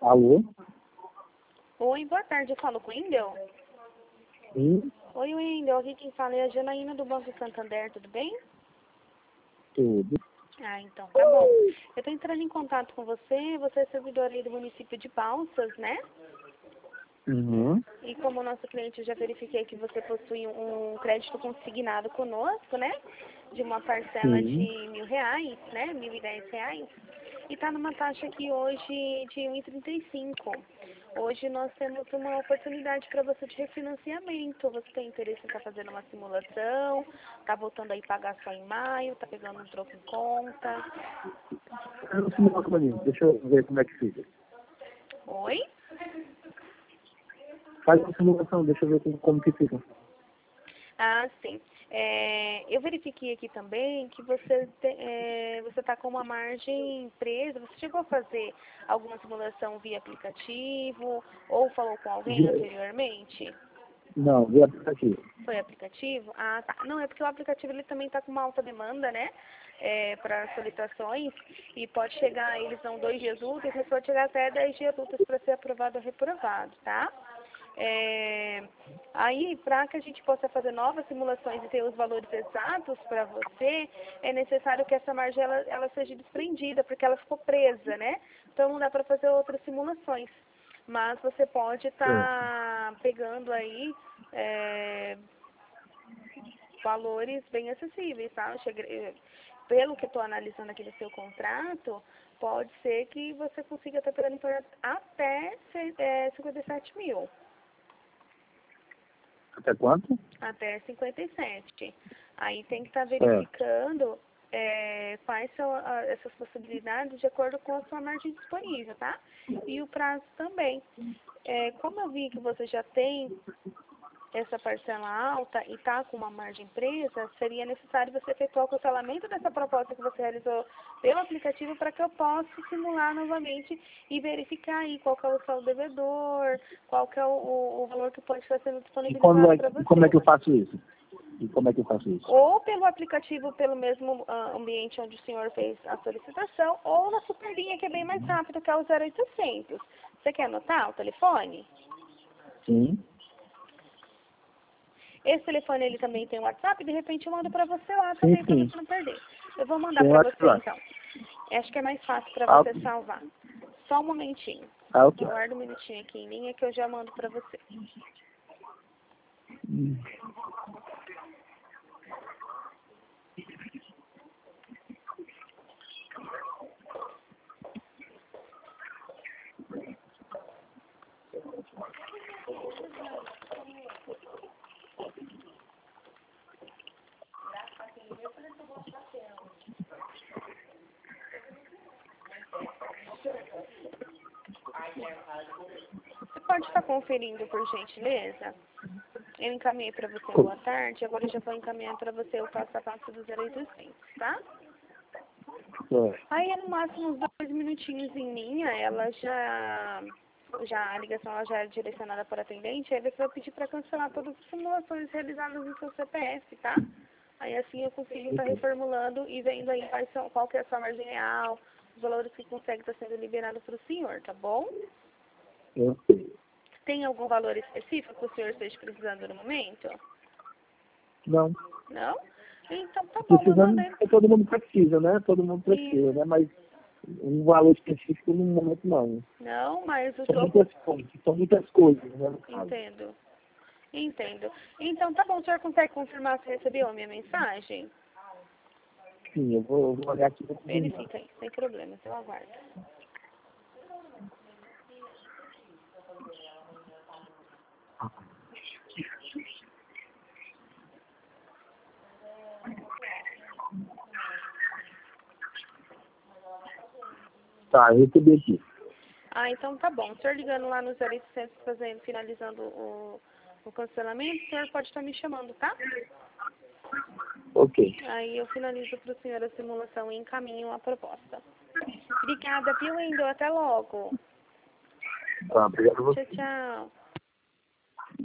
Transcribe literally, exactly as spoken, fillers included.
Alô? Oi, boa tarde, eu falo com o Wendel. Sim, Oi, Wendel, aqui quem fala é a Janaína do Banco Santander, tudo bem? tudo. Ah, então, tá bom. Eu tô entrando em contato com você, você é servidor aí do município de Balsas, né? Uhum. E como nosso cliente, eu já verifiquei que você possui um crédito consignado conosco, né? De uma parcela Sim. de mil reais, né? Mil e dez reais. E tá numa taxa aqui hoje de um e trinta e cinco. Hoje nós temos uma oportunidade para você de refinanciamento. Você tem interesse em estar fazendo uma simulação? Tá voltando aí pagar só em maio? Tá pegando um troco em conta? Eu simula pra mim, deixa eu ver como é que fica. Oi? Faz uma simulação, deixa eu ver como, como que fica. Ah, sim. É, eu verifiquei aqui também que você te- é, você está com uma margem presa. Você chegou a fazer alguma simulação via aplicativo ou falou com alguém Via- anteriormente? Não, via aplicativo. Foi aplicativo? Ah, tá. Não, é porque o aplicativo ele também está com uma alta demanda, né? Para solicitações e pode chegar, eles são dois dias úteis, mas pode chegar até dez dias úteis para ser aprovado ou reprovado, tá? É, aí, para que a gente possa fazer novas simulações e ter os valores exatos para você, é necessário que essa margem ela, ela seja desprendida, porque ela ficou presa, né? Então não dá para fazer outras simulações. Mas você pode Certo. estar pegando aí é, valores bem acessíveis, tá? Eu cheguei- pelo que estou analisando aqui no seu contrato, pode ser que você consiga estar pegando por até é, cinquenta e sete mil. Até quanto? Até cinquenta e sete. Aí tem que estar Certo. verificando é, quais são a- essas possibilidades de acordo com a sua margem disponível, tá? E o prazo também. É, como eu vi que você já tem essa parcela alta e está com uma margem presa, seria necessário você efetuar o cancelamento dessa proposta que você realizou pelo aplicativo para que eu possa simular novamente e verificar aí qual que é o saldo devedor, qual que é o, o, o valor que pode estar sendo E como, disponibilizado é, para e como é você. que eu faço isso? E como é que eu faço isso? Ou pelo aplicativo, pelo mesmo ah, ambiente onde o senhor fez a solicitação, ou na superlinha que é bem mais rápido, que é o zero oitocentos. Você quer anotar o telefone? Sim. Esse telefone ele também tem WhatsApp, de repente eu mando para você lá Sim, também para sim. você não perder. Eu vou mandar Tem para você WhatsApp. então. Acho que é mais fácil para Ah, você ok. salvar. Só um momentinho. Ah, ok. Aguarda um minutinho aqui em linha que eu já mando para você. Hum. Você pode estar conferindo por gentileza? Eu encaminhei para você boa tarde, agora eu já vou encaminhar para você o passo a passo do zero oitocentos, tá? Certo. Aí é no máximo uns dois minutinhos em linha, ela já, já a ligação ela já é direcionada para o atendente, aí você vai pedir para cancelar todas as simulações realizadas no seu C P F, tá? Aí assim eu consigo estar Ok. reformulando e vendo aí quais são, qual que é a sua margem real, os valores que consegue estar sendo liberado para o senhor, tá bom? Ok. Tem algum valor específico que o senhor esteja precisando no momento? Não. Não? Então tá bom, eu Precisando, mandei. porque todo mundo precisa, né? Todo mundo precisa, Isso. né? Mas um valor específico no momento não. Não, mas o São troco. muitas coisas, são muitas coisas, né, no caso. Entendo. Entendo. Então tá bom, o senhor consegue confirmar se recebeu a minha mensagem? Sim, eu vou, eu vou olhar aqui para confirmar. Verifica aí, sem problema, eu aguardo. Tá, eu recebi aqui. Ah, então tá bom. O senhor ligando lá no zero oitocentos, fazendo, finalizando o, o cancelamento, o senhor pode estar me chamando, tá? Ok. Aí eu finalizo para o senhor a simulação e encaminho a proposta. Obrigada, viu, Wendel? Até logo. Tá, obrigado a Tchau, você. tchau.